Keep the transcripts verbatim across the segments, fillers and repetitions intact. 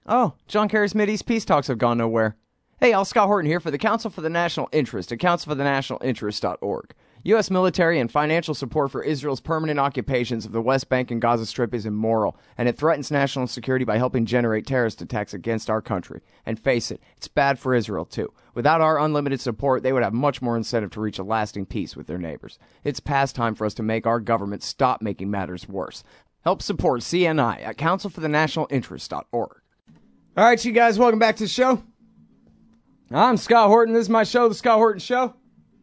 Oh, John Kerry's Mideast peace talks have gone nowhere. Hey, Al Scott Horton here for the Council for the National Interest at council for the national interest dot org. U S military and financial support for Israel's permanent occupations of the West Bank and Gaza Strip is immoral, and it threatens national security by helping generate terrorist attacks against our country. And face it, it's bad for Israel, too. Without our unlimited support, they would have much more incentive to reach a lasting peace with their neighbors. It's past time for us to make our government stop making matters worse. Help support C N I at council for the national interest dot org. All right, you guys, welcome back to the show. I'm Scott Horton. This is my show, The Scott Horton Show.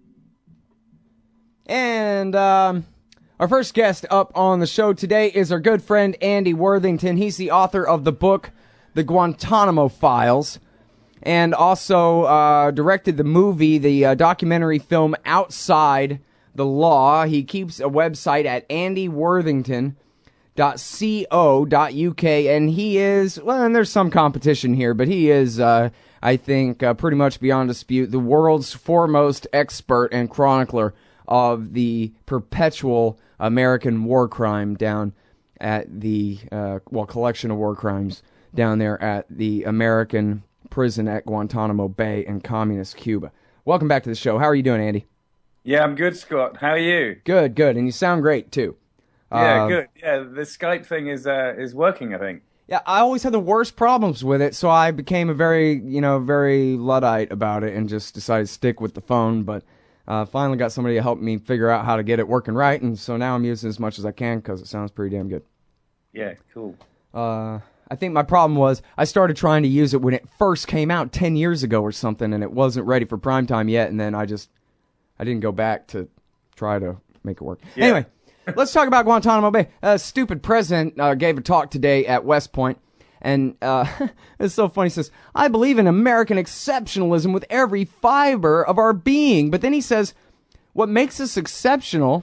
And um, our first guest up on the show today is our good friend Andy Worthington. He's the author of the book, The Guantanamo Files, and also uh, directed the movie, the uh, documentary film Outside the Law. He keeps a website at andy worthington dot co dot uk, and he is, well, and there's some competition here, but he is, uh, I think, uh, pretty much beyond dispute, the world's foremost expert and chronicler of the perpetual American war crime down at the, uh, well, collection of war crimes down there at the American prison at Guantanamo Bay in communist Cuba. Welcome back to the show. How are you doing, Andy? Yeah, I'm good, Scott. How are you? Good, good. And you sound great, too. Yeah, uh, good. Yeah, the Skype thing is uh, is working, I think. Yeah, I always had the worst problems with it, so I became a very, you know, very Luddite about it and just decided to stick with the phone, but uh, finally got somebody to help me figure out how to get it working right, and so now I'm using it as much as I can because it sounds pretty damn good. Yeah, cool. Uh, I think my problem was I started trying to use it when it first came out ten years ago or something, and it wasn't ready for prime time yet, and then I just, I didn't go back to try to make it work. Yeah. Anyway. Let's talk about Guantanamo Bay. A stupid president uh, gave a talk today at West Point, and uh, it's so funny. He says, I believe in American exceptionalism with every fiber of our being. But then he says, what makes us exceptional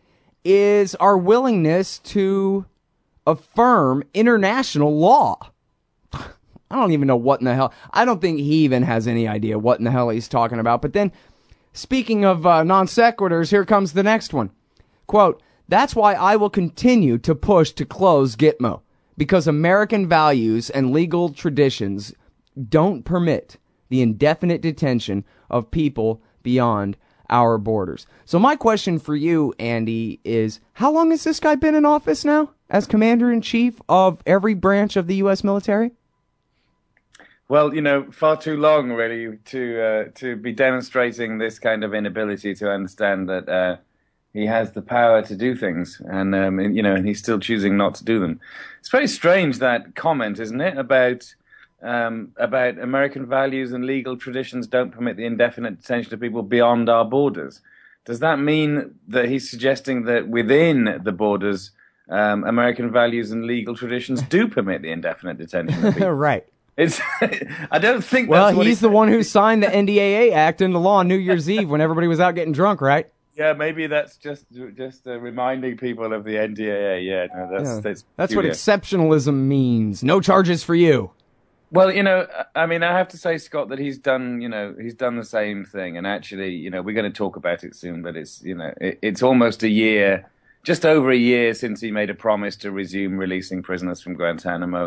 is our willingness to affirm international law. I don't even know what in the hell. I don't think he even has any idea what in the hell he's talking about. But then, speaking of uh, non sequiturs, here comes the next one. Quote, that's why I will continue to push to close Gitmo, because American values and legal traditions don't permit the indefinite detention of people beyond our borders. So my question for you, Andy, is how long has this guy been in office now as commander-in-chief of every branch of the U S military? Well, you know, far too long, really, to uh, to be demonstrating this kind of inability to understand that uh, he has the power to do things, and, um, and you know, and he's still choosing not to do them. It's very strange, that comment, isn't it, about um, about American values and legal traditions don't permit the indefinite detention of people beyond our borders. Does that mean that he's suggesting that within the borders, um, American values and legal traditions do permit the indefinite detention of people? Right. It's. I don't think. Well, that's what he's the one who signed the N D A A Act into law on New Year's Eve when everybody was out getting drunk, right? Yeah, maybe that's just just uh, reminding people of the N D A A. Yeah, no, that's yeah. that's, that's what exceptionalism means. No charges for you. Well, you know, I mean, I have to say, Scott, that he's done, you know, he's done the same thing. And actually, you know, we're going to talk about it soon, but it's, you know, it, it's almost a year, just over a year since he made a promise to resume releasing prisoners from Guantanamo.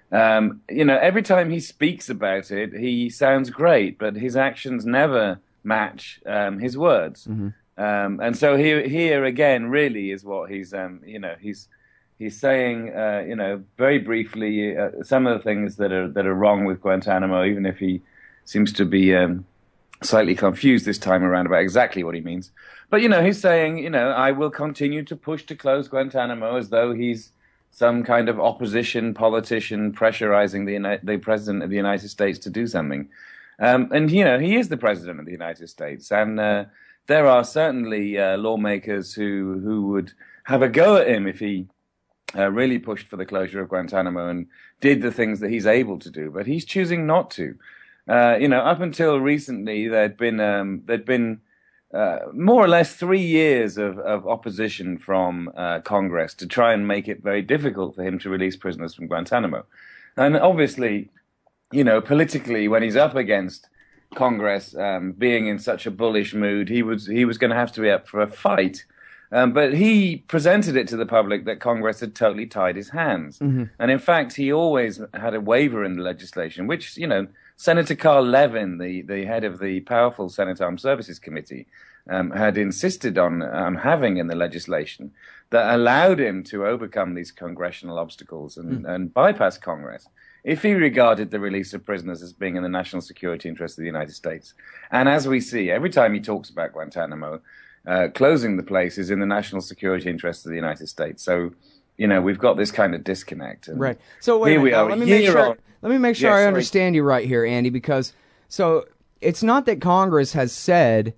Um, you know, every time he speaks about it, he sounds great, but his actions never match um, his words. Mm-hmm. Um, and so here, here again, really is what he's, um, you know, he's he's saying, uh, you know, very briefly uh, some of the things that are that are wrong with Guantanamo, even if he seems to be um, slightly confused this time around about exactly what he means. But you know, he's saying, you know, I will continue to push to close Guantanamo, as though he's some kind of opposition politician pressurizing the Uni- the president of the United States to do something. Um, and you know, he is the president of the United States, and uh, there are certainly uh, lawmakers who who would have a go at him if he uh, really pushed for the closure of Guantanamo and did the things that he's able to do. But he's choosing not to. Uh, you know, up until recently, there'd been um, there'd been uh, more or less three years of, of opposition from uh, Congress to try and make it very difficult for him to release prisoners from Guantanamo. And obviously, you know, politically, when he's up against Congress um, being in such a bullish mood, he was he was going to have to be up for a fight. Um, but he presented it to the public that Congress had totally tied his hands. Mm-hmm. And in fact, he always had a waiver in the legislation, which, you know, Senator Carl Levin, the, the head of the powerful Senate Armed Services Committee, um, had insisted on um, having in the legislation that allowed him to overcome these congressional obstacles and, mm. and bypass Congress if he regarded the release of prisoners as being in the national security interest of the United States. And as we see, every time he talks about Guantanamo, Uh, closing the place is in the national security interests of the United States. So, you know, we've got this kind of disconnect. And right. So wait here a minute. we are. Let me make sure. On. Let me make sure yeah, I sorry. understand you right here, Andy. Because so it's not that Congress has said.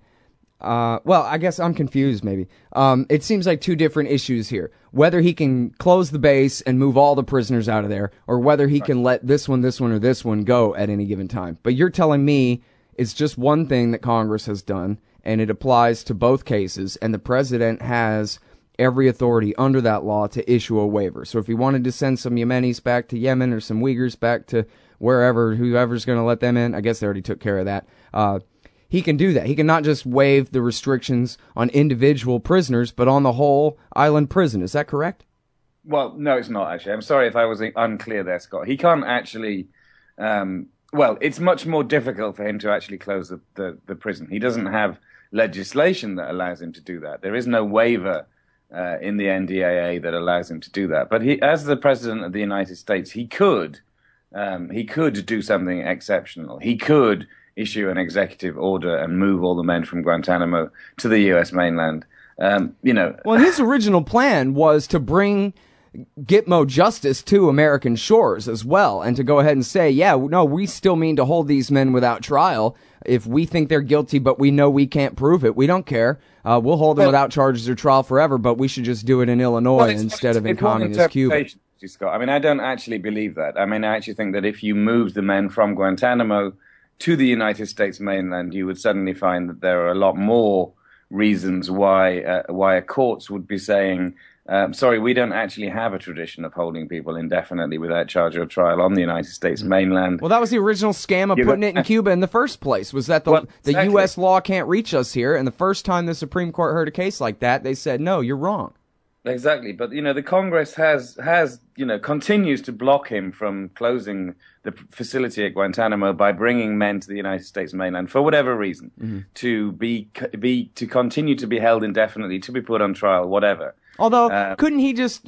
Uh, well, I guess I'm confused. Maybe um, it seems like two different issues here: whether he can close the base and move all the prisoners out of there, or whether he right. can let this one, this one, or this one go at any given time. But you're telling me it's just one thing that Congress has done, and it applies to both cases, and the president has every authority under that law to issue a waiver. So if he wanted to send some Yemenis back to Yemen or some Uyghurs back to wherever, whoever's going to let them in, I guess they already took care of that, uh, he can do that. He can not just waive the restrictions on individual prisoners, but on the whole island prison. Is that correct? Well, no, it's not, actually. I'm sorry if I was unclear there, Scott. He can't actually... Um, well, it's much more difficult for him to actually close the, the, the prison. He doesn't have legislation that allows him to do that. There is no waiver uh, in the N D A A that allows him to do that. But he, as the president of the United States, he could um, he could do something exceptional. He could issue an executive order and move all the men from Guantanamo to the U S mainland. Um, you know, well, his original plan was to bring Gitmo justice to American shores as well, and to go ahead and say, yeah, no, we still mean to hold these men without trial. If we think they're guilty, but we know we can't prove it, we don't care. Uh, we'll hold them well, without charges or trial forever, but we should just do it in Illinois well, instead of in communist Cuba. Scott. I mean, I don't actually believe that. I mean, I actually think that if you moved the men from Guantanamo to the United States mainland, you would suddenly find that there are a lot more reasons why uh, why courts would be saying, Um, sorry, we don't actually have a tradition of holding people indefinitely without charge or trial on the United States mainland. Well, that was the original scam of Cuba. putting it in Cuba in the first place, was that the, well, exactly. the U S law can't reach us here. And the first time the Supreme Court heard a case like that, they said, no, you're wrong. Exactly. But, you know, the Congress has, has, you know, continues to block him from closing the facility at Guantanamo by bringing men to the United States mainland for whatever reason, mm-hmm. to be, be, to continue to be held indefinitely, to be put on trial, whatever. Although, um, couldn't he just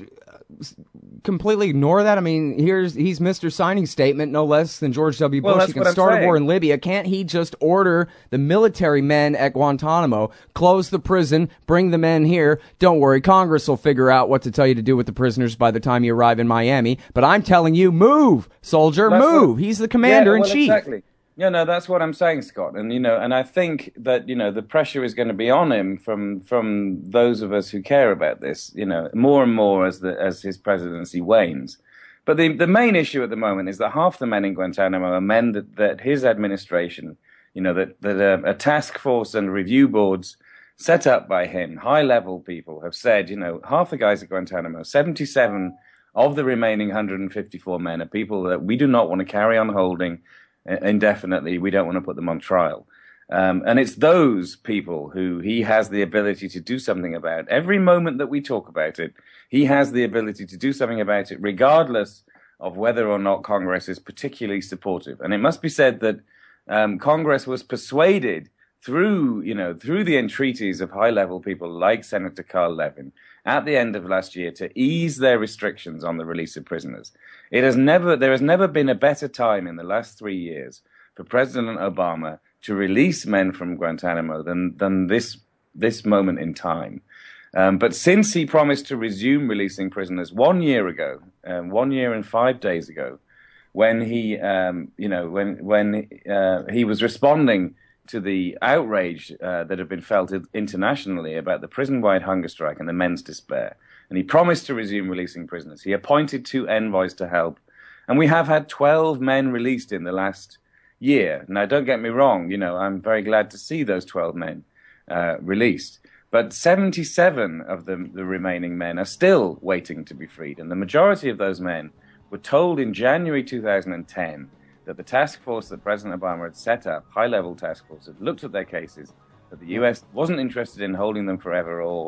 completely ignore that? I mean, here's he's Mister Signing Statement, no less than George W. Bush. Well, he can start saying. a war in Libya. Can't he just order the military men at Guantanamo, close the prison, bring the men here? Don't worry, Congress will figure out what to tell you to do with the prisoners by the time you arrive in Miami. But I'm telling you, move, soldier, that's move. What, he's the commander-in-chief. Yeah, well, exactly. Yeah, no, that's what I'm saying, Scott. And, you know, and I think that, you know, the pressure is going to be on him from from those of us who care about this, you know, more and more as the as his presidency wanes. But the the main issue at the moment is that half the men in Guantanamo are men that, that his administration, you know, that, that a, a task force and review boards set up by him, high-level people, have said, you know, half the guys at Guantanamo, seventy-seven of the remaining one hundred fifty-four men are people that we do not want to carry on holding indefinitely. We don't want to put them on trial. Um, and it's those people who he has the ability to do something about. Every moment that we talk about it, he has the ability to do something about it, regardless of whether or not Congress is particularly supportive. And it must be said that um, Congress was persuaded through, you know, through the entreaties of high-level people like Senator Carl Levin at the end of last year to ease their restrictions on the release of prisoners. It has never, there has never been a better time in the last three years for President Obama to release men from Guantanamo than than this this moment in time. Um, but since he promised to resume releasing prisoners one year ago, um, one year and five days ago, when he, um, you know, when when uh, he was responding to the outrage uh, that had been felt internationally about the prison-wide hunger strike and the men's despair. And he promised to resume releasing prisoners. He appointed two envoys to help. And we have had twelve men released in the last year. Now, don't get me wrong, you know, I'm very glad to see those twelve men uh, released. But seventy-seven of the, the remaining men are still waiting to be freed. And the majority of those men were told in January two thousand ten that the task force that President Obama had set up, high-level task force, had looked at their cases, that the U S wasn't interested in holding them forever or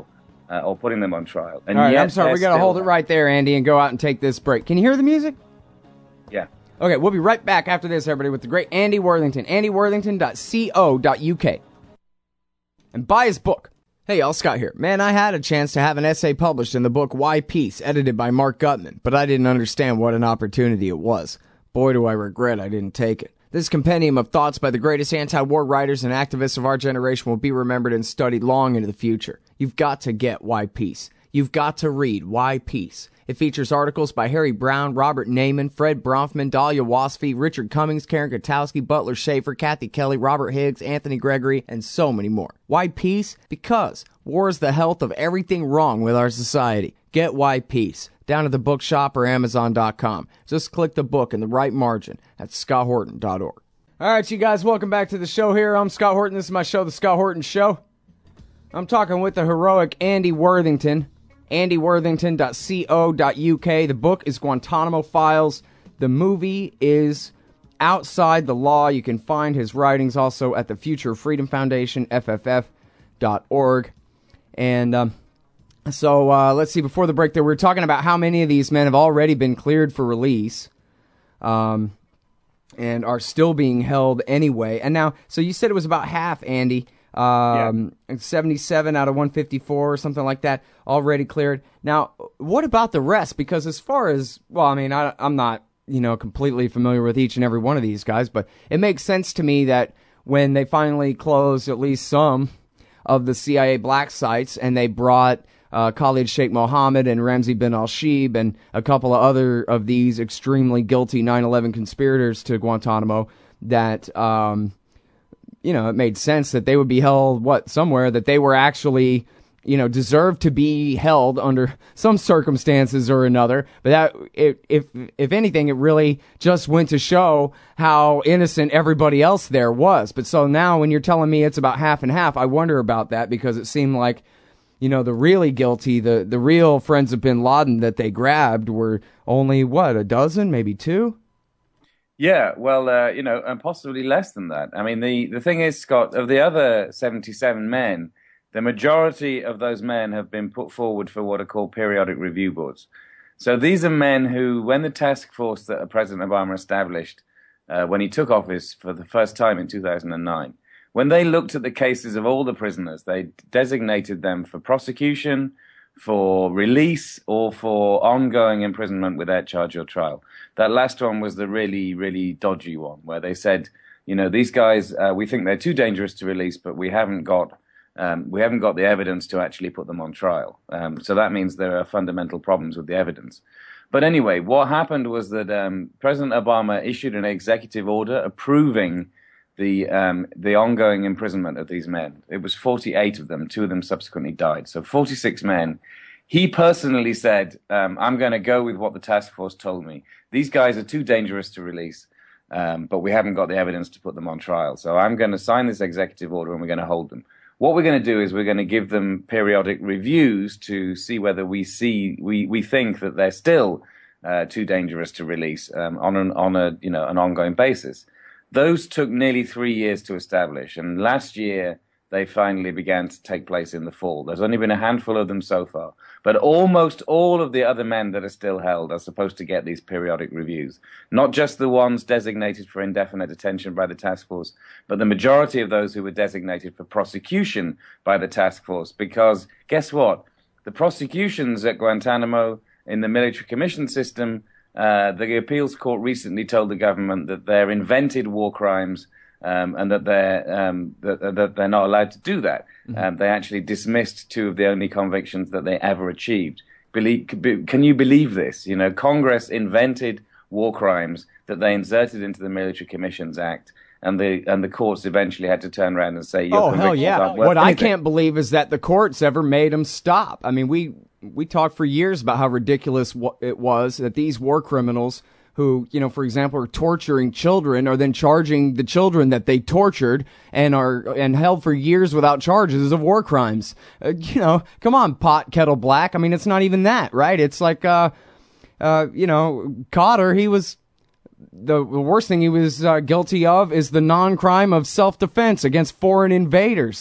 uh, or putting them on trial. And All right, yet I'm sorry, we got to hold it right there, Andy, and go out and take this break. Can you hear the music? Yeah. Okay, we'll be right back after this, everybody, with the great Andy Worthington, andy worthington dot co dot u k. And buy his book. Hey, y'all, Scott here. Man, I had a chance to have an essay published in the book Why Peace, edited by Mark Gutman, but I didn't understand what an opportunity it was. Boy, do I regret I didn't take it. This compendium of thoughts by the greatest anti-war writers and activists of our generation will be remembered and studied long into the future. You've got to get Why Peace. You've got to read Why Peace. It features articles by Harry Brown, Robert Naiman, Fred Bronfman, Dahlia Wasfy, Richard Cummings, Karen Kotowski, Butler Schaefer, Kathy Kelly, Robert Higgs, Anthony Gregory, and so many more. Why Peace? Because war is the health of everything wrong with our society. Get Why Peace. Down at the bookshop or amazon dot com. Just click the book in the right margin at scott horton dot org. All right, you guys, welcome back to the show here. I'm Scott Horton. This is my show, The Scott Horton Show. I'm talking with the heroic Andy Worthington, andy worthington dot co dot u k. The book is Guantanamo Files. The movie is Outside the Law. You can find his writings also at the Future Freedom Foundation, f f f dot org. And, um... So, uh, let's see, before the break there, we were talking about how many of these men have already been cleared for release, um, and are still being held anyway. And now, so you said it was about half, Andy, um, yeah. seventy-seven out of one fifty-four or something like that, already cleared. Now, what about the rest? Because as far as, well, I mean, I, I'm not, you know, completely familiar with each and every one of these guys, but it makes sense to me that when they finally closed at least some of the C I A black sites, and they brought Uh, Khalid Sheikh Mohammed and Ramzi bin al-Shibh and a couple of other of these extremely guilty nine eleven conspirators to Guantanamo, that, um, you know, it made sense that they would be held, what, somewhere, that they were actually, you know, deserved to be held under some circumstances or another. But that, it, if if anything, it really just went to show how innocent everybody else there was. But so now when you're telling me it's about half and half, I wonder about that, because it seemed like, you know, the really guilty, the, the real friends of bin Laden that they grabbed were only, what, a dozen, maybe two? Yeah, well, uh, you know, and possibly less than that. I mean, the, the thing is, Scott, of the other seventy-seven men, the majority of those men have been put forward for what are called periodic review boards. So these are men who, when the task force that President Obama established, uh, when he took office for the first time in two thousand nine, when they looked at the cases of all the prisoners, they designated them for prosecution, for release, or for ongoing imprisonment without charge or trial. That last one was the really, really dodgy one, where they said, you know, these guys, uh, we think they're too dangerous to release, but we haven't got um, we haven't got the evidence to actually put them on trial. Um, so that means there are fundamental problems with the evidence. But anyway, what happened was that um, President Obama issued an executive order approving the um, the ongoing imprisonment of these men. It was forty-eight of them. Two of them subsequently died. So forty-six men. He personally said, um, I'm going to go with what the task force told me. These guys are too dangerous to release, um, but we haven't got the evidence to put them on trial. So I'm going to sign this executive order and we're going to hold them. What we're going to do is we're going to give them periodic reviews to see whether we see we, we think that they're still uh, too dangerous to release um, on an on a you know an ongoing basis. Those took nearly three years to establish, and last year they finally began to take place in the fall. There's only been a handful of them so far, but almost all of the other men that are still held are supposed to get these periodic reviews. Not just the ones designated for indefinite detention by the task force, but the majority of those who were designated for prosecution by the task force, because guess what? The prosecutions at Guantanamo in the military commission system, Uh, the appeals court recently told the government that they're invented war crimes um, and that they're um, that, that they're not allowed to do that. Mm-hmm. Um, they actually dismissed two of the only convictions that they ever achieved. Believe, can you believe this? You know, Congress invented war crimes that they inserted into the Military Commissions Act, and the and the courts eventually had to turn around and say, Your "Oh hell yeah!" What anything. I can't believe is that the courts ever made them stop. I mean, we. We talked for years about how ridiculous it was that these war criminals who, you know, for example, are torturing children are then charging the children that they tortured and are and held for years without charges of war crimes. Uh, you know, come on, pot kettle black. I mean, it's not even that, right? It's like, uh, uh, you know, Cotter, he was the, the worst thing he was uh, guilty of is the non-crime of self-defense against foreign invaders.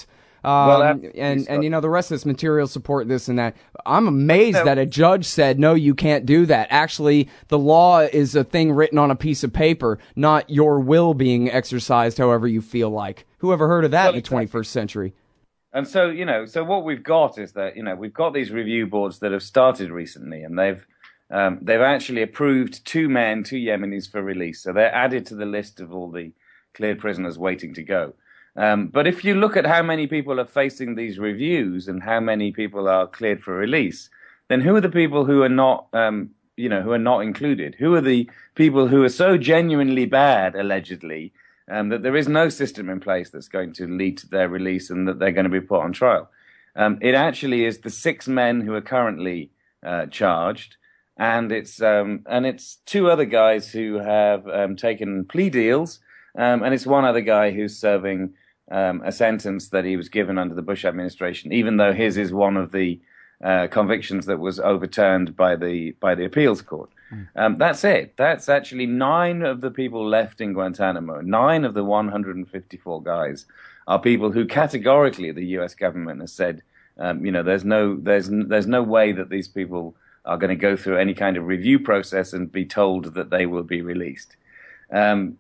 Um, well, and, and, you know, the rest of this material support this and that. I'm amazed no. that a judge said, no, you can't do that. Actually, the law is a thing written on a piece of paper, not your will being exercised however you feel like. Who ever heard of that well, in the twenty-first century? And so, you know, so what we've got is that, you know, we've got these review boards that have started recently, and they've um, they've actually approved two men, two Yemenis for release. So they're added to the list of all the cleared prisoners waiting to go. Um, but if you look at how many people are facing these reviews and how many people are cleared for release, then who are the people who are not, um, you know, who are not included? Who are the people who are so genuinely bad, allegedly, um, that there is no system in place that's going to lead to their release and that they're going to be put on trial? Um, it actually is the six men who are currently uh, charged, and it's um, and it's two other guys who have um, taken plea deals, um, and it's one other guy who's serving Um, a sentence that he was given under the Bush administration, even though his is one of the uh, convictions that was overturned by the by the appeals court. Mm. Um, that's it. That's actually nine of the people left in Guantanamo. Nine of the one hundred fifty-four guys are people who categorically the U S government has said, um, you know, there's no there's there's no way that these people are going to go through any kind of review process and be told that they will be released. Um,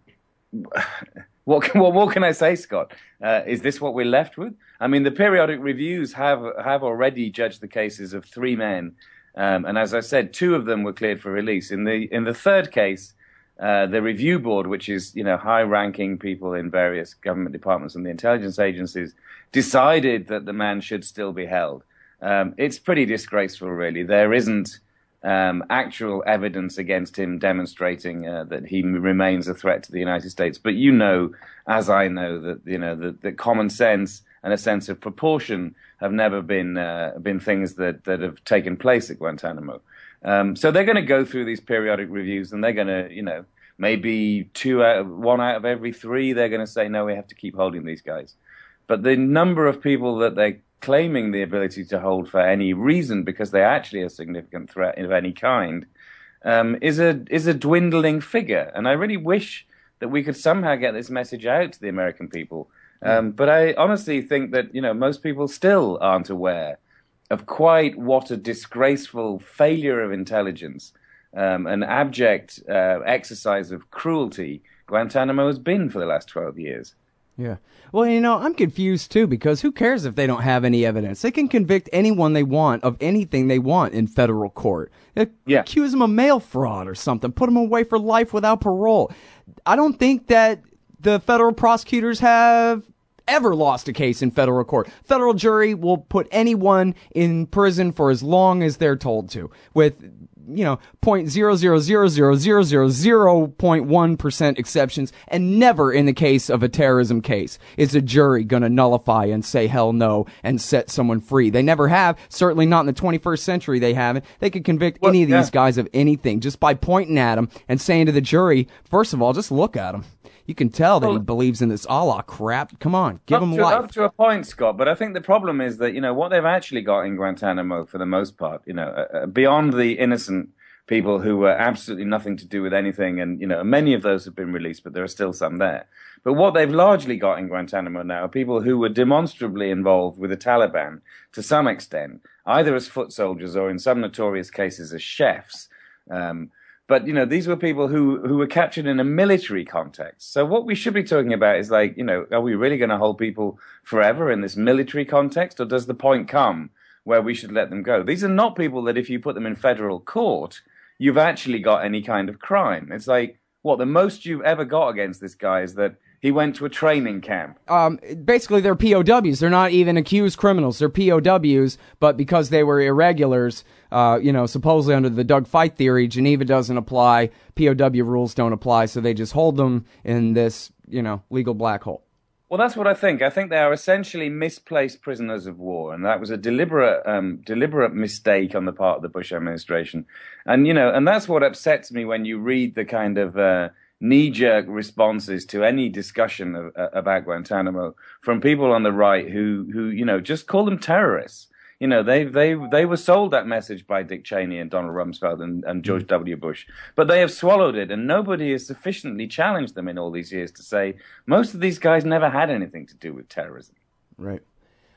What can, what, what can I say, Scott? Uh, is this what we're left with? I mean, the periodic reviews have have already judged the cases of three men, um, and as I said, two of them were cleared for release. In the in the third case, uh, the review board, which is you know high-ranking people in various government departments and the intelligence agencies, decided that the man should still be held. Um, it's pretty disgraceful, really. There isn't Um, actual evidence against him demonstrating uh, that he remains a threat to the United States. But you know, as I know, that you know that, that common sense and a sense of proportion have never been uh, been things that, that have taken place at Guantanamo. Um, so they're going to go through these periodic reviews, and they're going to, you know, maybe two out of, one out of every three, they're going to say no, we have to keep holding these guys. But the number of people that they claiming the ability to hold for any reason because they're actually a significant threat of any kind, um, is a is a dwindling figure. And I really wish that we could somehow get this message out to the American people. Um, but I honestly think that, you know, most people still aren't aware of quite what a disgraceful failure of intelligence, um, an abject uh, exercise of cruelty Guantanamo has been for the last twelve years. Yeah. Well, you know, I'm confused, too, because who cares if they don't have any evidence? They can convict anyone they want of anything they want in federal court. Yeah. Accuse them of mail fraud or something. Put them away for life without parole. I don't think that the federal prosecutors have ever lost a case in federal court. Federal jury will put anyone in prison for as long as they're told to, with you know, point zero zero zero zero zero zero zero point one percent exceptions, and never in the case of a terrorism case is a jury going to nullify and say hell no and set someone free. They never have. Certainly not in the twenty-first century. They haven't. They could convict well, any of these yeah. guys of anything just by pointing at them and saying to the jury, first of all, just look at him. You can tell that well, he believes in this Allah crap. Come on, give him to, life. Up to a point, Scott. But I think the problem is that, you know, what they've actually got in Guantanamo, for the most part, you know, uh, beyond the innocent people who were absolutely nothing to do with anything, and, you know, many of those have been released, but there are still some there. But what they've largely got in Guantanamo now are people who were demonstrably involved with the Taliban to some extent, either as foot soldiers or in some notorious cases as chefs. Um, But, you know, these were people who, who were captured in a military context. So what we should be talking about is like, you know, are we really going to hold people forever in this military context? Or does the point come where we should let them go? These are not people that if you put them in federal court, you've actually got any kind of crime. It's like, what, the most you've ever got against this guy is that he went to a training camp. Um, basically, they're P O Ws. They're not even accused criminals. They're P O Ws, but because they were irregulars, uh, you know, supposedly under the Doug Fite theory, Geneva doesn't apply, P O W rules don't apply, so they just hold them in this, you know, legal black hole. Well, that's what I think. I think they are essentially misplaced prisoners of war, and that was a deliberate, um, deliberate mistake on the part of the Bush administration. And, you know, and that's what upsets me when you read the kind of uh, knee-jerk responses to any discussion of, uh, about Guantanamo from people on the right who, who, you know, just call them terrorists. You know, they they they were sold that message by Dick Cheney and Donald Rumsfeld and, and George W. Bush, but they have swallowed it, and nobody has sufficiently challenged them in all these years to say most of these guys never had anything to do with terrorism. Right.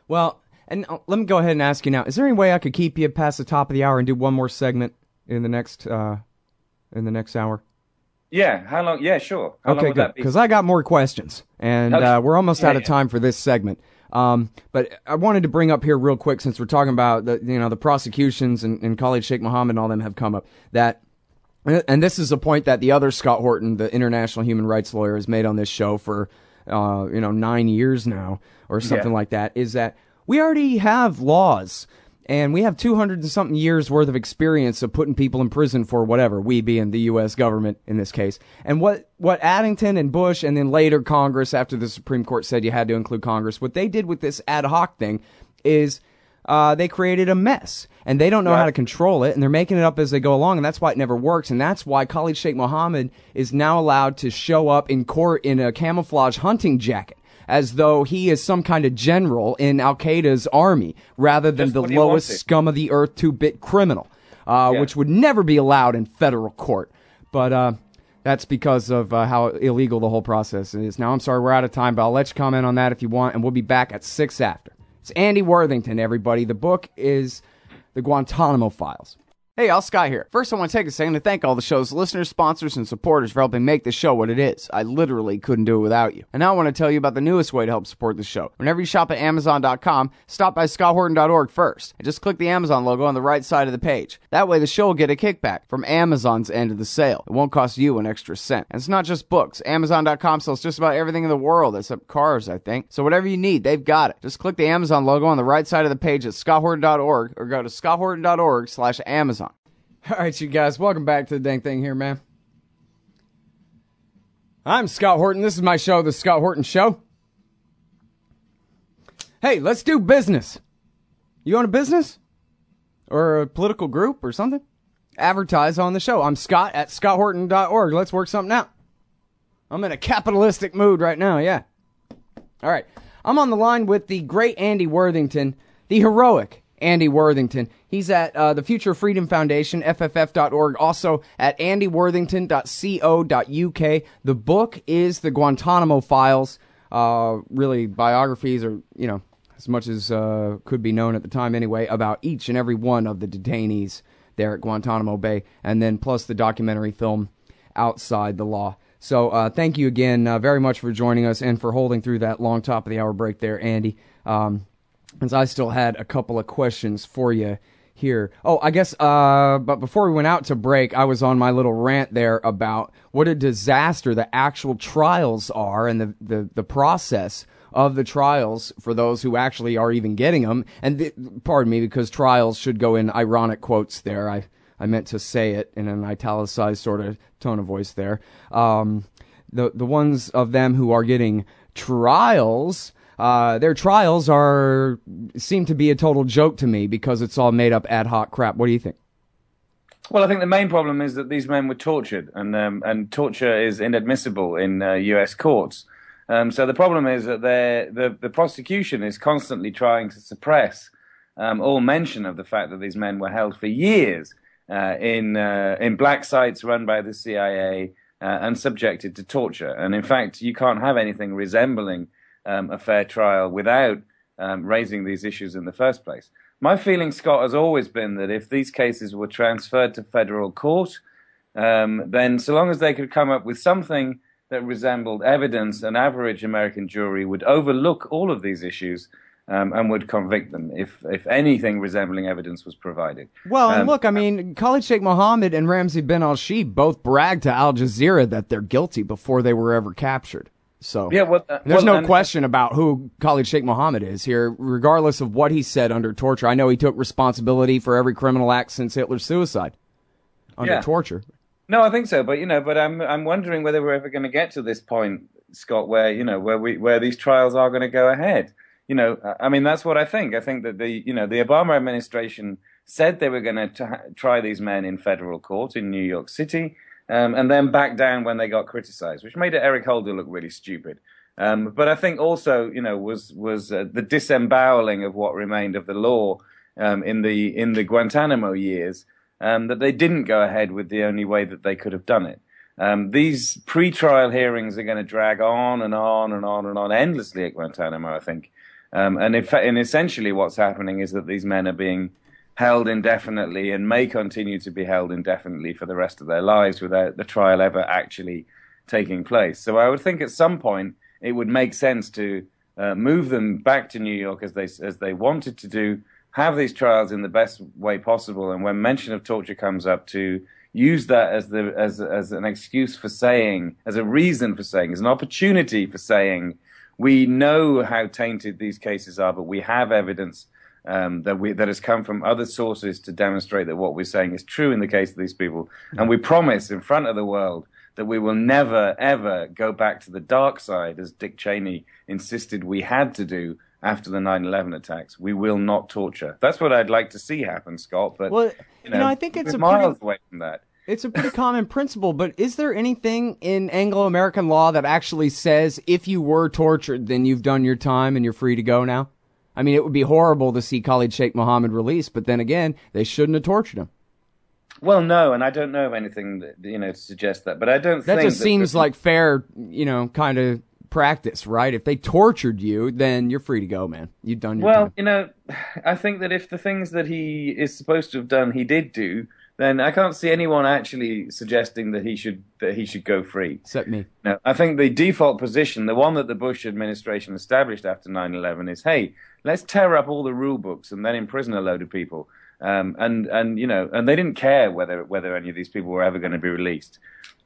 Well, and uh, let me go ahead and ask you now: is there any way I could keep you past the top of the hour and do one more segment in the next uh, in the next hour? Yeah. How long? Yeah, sure. How long Okay, would good. that be? Because I got more questions, and Okay. uh, we're almost Yeah, out of yeah. time for this segment. Um, but I wanted to bring up here real quick, since we're talking about the you know the prosecutions and, and Khalid Sheikh Mohammed and all them have come up, that, and this is a point that the other Scott Horton, the international human rights lawyer, has made on this show for uh, you know nine years now or something Yeah. like that, is that we already have laws. And we have two hundred and something years worth of experience of putting people in prison for whatever, we being the U S government in this case. And what, what Addington and Bush and then later Congress, after the Supreme Court said you had to include Congress, what they did with this ad hoc thing is uh, they created a mess. And they don't know Right. how to control it, and they're making it up as they go along, and that's why it never works. And that's why Khalid Sheikh Mohammed is now allowed to show up in court in a camouflage hunting jacket, as though he is some kind of general in Al-Qaeda's army, rather than Just the what he lowest wanted. scum of the earth two-bit criminal, uh, Yeah. which would never be allowed in federal court. But uh, that's because of uh, how illegal the whole process is. Now, I'm sorry, we're out of time, but I'll let you comment on that if you want, and we'll be back at six after. It's Andy Worthington, everybody. The book is The Guantanamo Files. Hey, y'all, Scott here. First, I want to take a second to thank all the show's listeners, sponsors, and supporters for helping make the show what it is. I literally couldn't do it without you. And now I want to tell you about the newest way to help support the show. Whenever you shop at Amazon dot com, stop by Scott Horton dot org first, and just click the Amazon logo on the right side of the page. That way, the show will get a kickback from Amazon's end of the sale. It won't cost you an extra cent. And it's not just books. Amazon dot com sells just about everything in the world, except cars, I think. So whatever you need, they've got it. Just click the Amazon logo on the right side of the page at Scott Horton dot org, or go to Scott Horton dot org slash Amazon. All right, you guys, welcome back to the dang thing here, man. I'm Scott Horton. This is my show, The Scott Horton Show. Hey, let's do business. You own a business? Or a political group or something? Advertise on the show. I'm Scott at Scott Horton dot org. Let's work something out. I'm in a capitalistic mood right now, yeah. All right. I'm on the line with the great Andy Worthington, the heroic Andy Worthington. He's at uh, the Future Freedom Foundation, F F F dot org, also at andy worthington dot co dot u k. The book is The Guantanamo Files, uh, really biographies, or, you know, as much as uh, could be known at the time anyway, about each and every one of the detainees there at Guantanamo Bay, and then plus the documentary film Outside the Law. So uh, thank you again uh, very much for joining us and for holding through that long top of the hour break there, Andy. Um, As I still had a couple of questions for you here. Oh, I guess, uh, but before we went out to break, I was on my little rant there about what a disaster the actual trials are and the, the, the process of the trials for those who actually are even getting them. And th- pardon me, because trials should go in ironic quotes there. I, I meant to say it in an italicized sort of tone of voice there. Um, the, the ones of them who are getting trials, Uh, their trials are seem to be a total joke to me because it's all made up ad hoc crap. What do you think? Well, I think the main problem is that these men were tortured, and um, and torture is inadmissible in uh, U S courts. Um, so the problem is that the the prosecution is constantly trying to suppress um, all mention of the fact that these men were held for years uh, in uh, in black sites run by the C I A uh, and subjected to torture. And in fact, you can't have anything resembling Um, a fair trial without um, raising these issues in the first place. My feeling, Scott, has always been that if these cases were transferred to federal court, um, then so long as they could come up with something that resembled evidence, an average American jury would overlook all of these issues um, and would convict them if, if anything resembling evidence was provided. Well, and Um, look, I mean, Khalid Sheikh Mohammed and Ramzi bin al-Shibh both bragged to Al Jazeera that they're guilty before they were ever captured. So yeah, well, uh, there's well, no and, question about who Khalid Sheikh Mohammed is here, regardless of what he said under torture. I know he took responsibility for every criminal act since Hitler's suicide under Yeah. torture. No, I think so, but you know, but I'm I'm wondering whether we're ever going to get to this point, Scott, where you know where we where these trials are going to go ahead. You know, I mean, that's what I think. I think that the you know the Obama administration said they were going to try these men in federal court in New York City. Um, and then back down when they got criticized, which made Eric Holder look really stupid. Um, but I think also, you know, was was uh, the disemboweling of what remained of the law um, in the in the Guantanamo years, um, that they didn't go ahead with the only way that they could have done it. Um, these pre-trial hearings are going to drag on and on and on and on endlessly at Guantanamo, I think. Um, and, in fact, and essentially what's happening is that these men are being held indefinitely and may continue to be held indefinitely for the rest of their lives without the trial ever actually taking place. So I would think at some point it would make sense to uh, move them back to New York as they as they wanted to do, have these trials in the best way possible, and when mention of torture comes up, to use that as the as as an excuse for saying, as a reason for saying, as an opportunity for saying, we know how tainted these cases are, but we have evidence Um, that we that has come from other sources to demonstrate that what we're saying is true in the case of these people. And we promise in front of the world that we will never, ever go back to the dark side, as Dick Cheney insisted we had to do after the nine eleven attacks. We will not torture. That's what I'd like to see happen, Scott. But, well, you know, you know I think it's a miles pretty, away from that. It's a pretty common principle, but is there anything in Anglo-American law that actually says if you were tortured, then you've done your time and you're free to go now? I mean, it would be horrible to see Khalid Sheikh Mohammed released, but then again, they shouldn't have tortured him. Well, no, and I don't know of anything that, you know, to suggest that, but I don't that think... Just that just seems like fair, you know, kind of practice, right? If they tortured you, then you're free to go, man. You've done your well, time. you know, I think that if the things that he is supposed to have done, he did do, then I can't see anyone actually suggesting that he should that he should go free. Except me. No, I think the default position, the one that the Bush administration established after nine eleven, is, hey, let's tear up all the rule books and then imprison a load of people. Um, and and you know, and they didn't care whether whether any of these people were ever going to be released.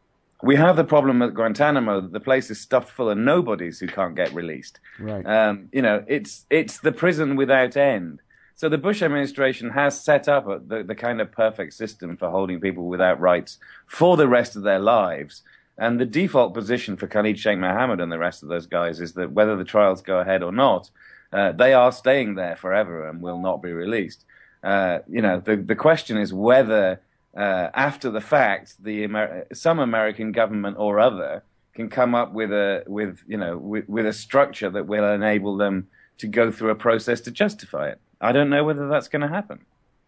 We have the problem at Guantanamo that the place is stuffed full of nobodies who can't get released. Right. Um, you know, it's it's the prison without end. So the Bush administration has set up a, the, the kind of perfect system for holding people without rights for the rest of their lives. And the default position for Khalid Sheikh Mohammed and the rest of those guys is that whether the trials go ahead or not, uh, they are staying there forever and will not be released. Uh, you know, the, the question is whether, uh, after the fact, the Amer- some American government or other can come up with a, with, you know, with, with a structure that will enable them to go through a process to justify it. I don't know whether that's going to happen.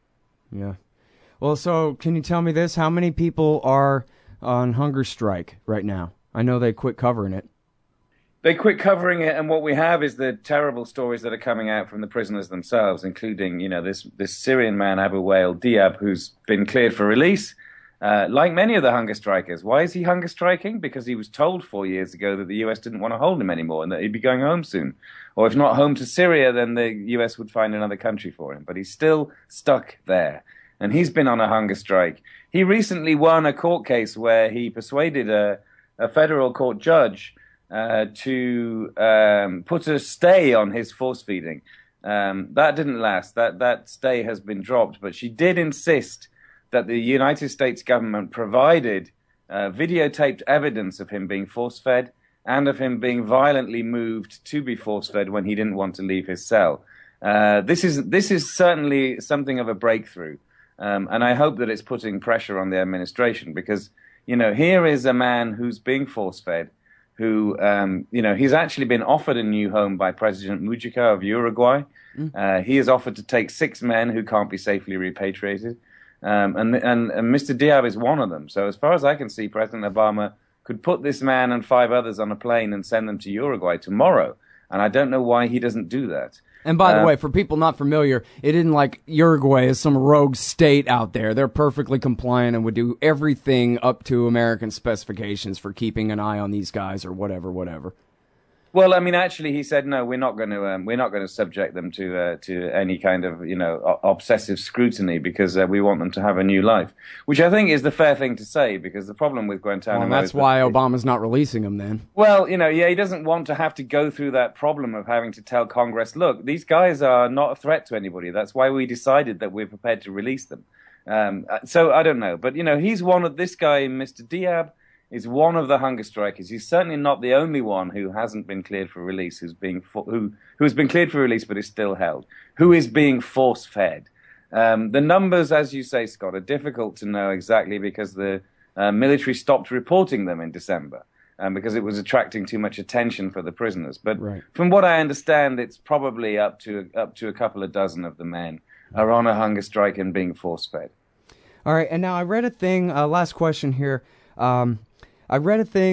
Yeah. Well, so can you tell me this? How many people are on hunger strike right now? I know they quit covering it. They quit covering it, and what we have is the terrible stories that are coming out from the prisoners themselves, including, you know, this, this Syrian man, Abu Wail Diab, who's been cleared for release. Uh, like many of the hunger strikers. Why is he hunger striking? Because he was told four years ago that the U S didn't want to hold him anymore and that he'd be going home soon. Or if not home to Syria, then the U S would find another country for him. But he's still stuck there. And he's been on a hunger strike. He recently won a court case where he persuaded a, a federal court judge uh, to um, put a stay on his force feeding. Um, that didn't last. That, that stay has been dropped. But she did insist that the United States government provided uh, videotaped evidence of him being force-fed and of him being violently moved to be force-fed when he didn't want to leave his cell. Uh, this is this is certainly something of a breakthrough, um, and I hope that it's putting pressure on the administration because, you know, here is a man who's being force-fed, who, um, you know, he's actually been offered a new home by President Mujica of Uruguay. Mm. Uh, he is offered to take six men who can't be safely repatriated. Um, and, and, and Mister Diab is one of them. So as far as I can see, President Obama could put this man and five others on a plane and send them to Uruguay tomorrow. And I don't know why he doesn't do that. And by the uh, way, for people not familiar, it isn't like Uruguay is some rogue state out there. They're perfectly compliant and would do everything up to American specifications for keeping an eye on these guys or whatever, whatever. Well, I mean, actually, he said no. We're not going to. Um, we're not going to subject them to uh, to any kind of, you know, o- obsessive scrutiny because uh, we want them to have a new life, which I think is the fair thing to say. Because the problem with Guantanamo, well, that's why that, Obama's not releasing them. Then, well, you know, yeah, he doesn't want to have to go through that problem of having to tell Congress, look, these guys are not a threat to anybody. That's why we decided that we're prepared to release them. Um, so I don't know, but you know, he's one of this guy, Mister Diab. Is one of the hunger strikers. He's certainly not the only one who hasn't been cleared for release, who's being fo- who who has been cleared for release but is still held, who is being force-fed. Um, the numbers, as you say, Scott, are difficult to know exactly because the uh, military stopped reporting them in December um, because it was attracting too much attention for the prisoners. But right. From what I understand, it's probably up to up to a couple of dozen of the men are on a hunger strike and being force-fed. All right, and now I read a thing. Uh, last question here. Um, I read a thing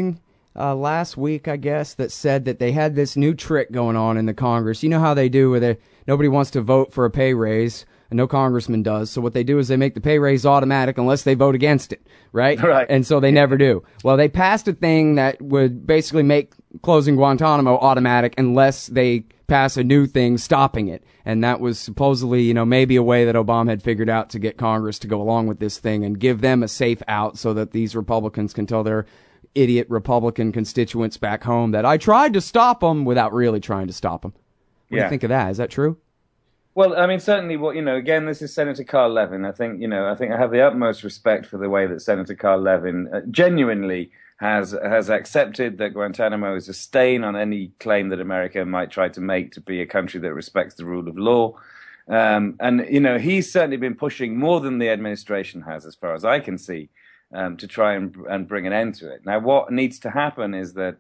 uh, last week, I guess, that said that they had this new trick going on in the Congress. You know how they do where they, nobody wants to vote for a pay raise, and no congressman does. So what they do is they make the pay raise automatic unless they vote against it, right? Right. And so they never do. Well, they passed a thing that would basically make closing Guantanamo automatic unless they pass a new thing stopping it. And that was supposedly, you know, maybe a way that Obama had figured out to get Congress to go along with this thing and give them a safe out so that these Republicans can tell their idiot Republican constituents back home that I tried to stop them without really trying to stop them. What yeah. do you think of that? Is that true? Well, I mean, certainly, what you know, again, this is Senator Carl Levin. I think, you know, I think I have the utmost respect for the way that Senator Carl Levin uh, genuinely has has accepted that Guantanamo is a stain on any claim that America might try to make to be a country that respects the rule of law. Um, and, you know, he's certainly been pushing more than the administration has, as far as I can see, um, to try and, and bring an end to it. Now, what needs to happen is that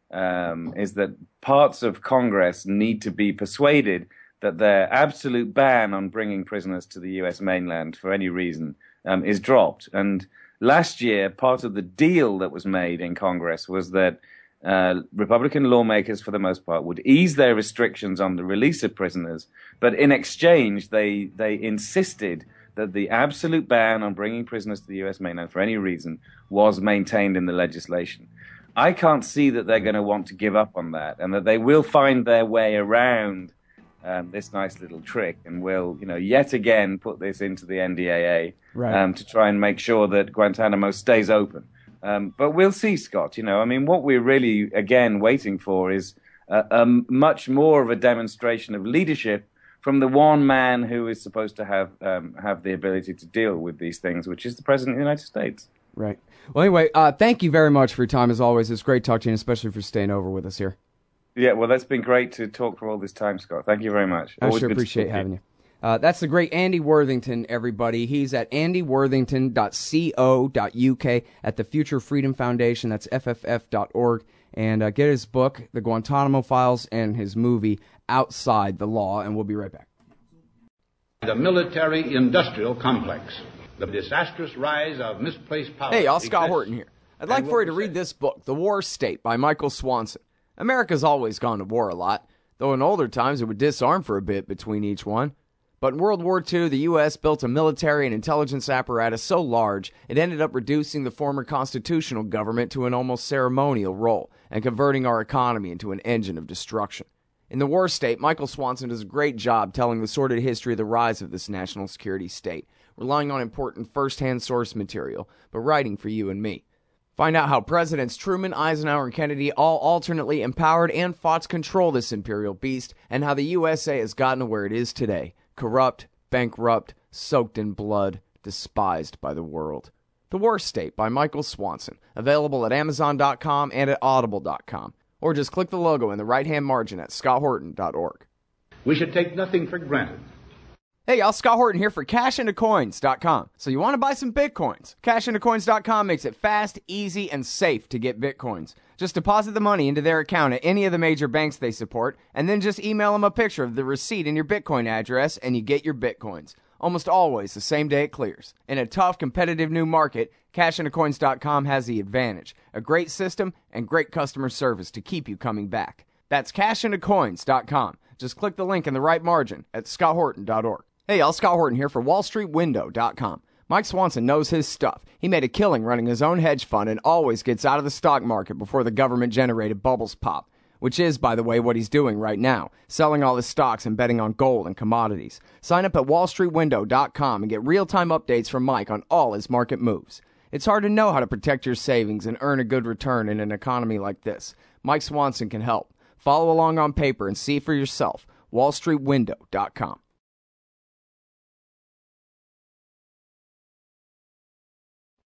um, is that parts of Congress need to be persuaded that their absolute ban on bringing prisoners to the U S mainland for any reason um, is dropped. And last year, part of the deal that was made in Congress was that uh, Republican lawmakers, for the most part, would ease their restrictions on the release of prisoners, but in exchange, they they insisted that the absolute ban on bringing prisoners to the U S mainland for any reason was maintained in the legislation. I can't see that they're going to want to give up on that, and that they will find their way around Um, this nice little trick, and will, you know, yet again put this into the N D A A right. um, to try and make sure that Guantanamo stays open. Um, but we'll see, Scott. You know, I mean, what we're really, again, waiting for is uh, a much more of a demonstration of leadership from the one man who is supposed to have um, have the ability to deal with these things, which is the President of the United States. Right. Well, anyway, uh, thank you very much for your time, as always. It's great talking to you, especially for staying over with us here. Yeah, well, that's been great to talk for all this time, Scott. Thank you very much. I sure appreciate having you. Uh, that's the great Andy Worthington, everybody. He's at andy worthington dot co dot u k at the Future Freedom Foundation. That's f f f dot org. And uh, get his book, The Guantanamo Files, and his movie, Outside the Law. And we'll be right back. The military-industrial complex. The disastrous rise of misplaced power. Hey, y'all, Scott Horton here. I'd like for you to read this book, The War State, by Michael Swanson. America's always gone to war a lot, though in older times it would disarm for a bit between each one. But in World War Two, the U S built a military and intelligence apparatus so large it ended up reducing the former constitutional government to an almost ceremonial role and converting our economy into an engine of destruction. In The War State, Michael Swanson does a great job telling the sordid history of the rise of this national security state, relying on important first-hand source material, but writing for you and me. Find out how Presidents Truman, Eisenhower, and Kennedy all alternately empowered and fought to control this imperial beast, and how the U S A has gotten to where it is today, corrupt, bankrupt, soaked in blood, despised by the world. The War State by Michael Swanson, available at amazon dot com and at audible dot com, or just click the logo in the right-hand margin at scott horton dot org. We should take nothing for granted. Hey, y'all, Scott Horton here for cash into coins dot com. So you want to buy some Bitcoins? cash into coins dot com makes it fast, easy, and safe to get Bitcoins. Just deposit the money into their account at any of the major banks they support, and then just email them a picture of the receipt and your Bitcoin address, and you get your Bitcoins. Almost always the same day it clears. In a tough, competitive new market, cash into coins dot com has the advantage. A great system and great customer service to keep you coming back. That's cash into coins dot com. Just click the link in the right margin at scott horton dot org. Hey, y'all, Scott Horton here for wall street window dot com. Mike Swanson knows his stuff. He made a killing running his own hedge fund and always gets out of the stock market before the government-generated bubbles pop, which is, by the way, what he's doing right now, selling all his stocks and betting on gold and commodities. Sign up at wall street window dot com and get real-time updates from Mike on all his market moves. It's hard to know how to protect your savings and earn a good return in an economy like this. Mike Swanson can help. Follow along on paper and see for yourself. wall street window dot com.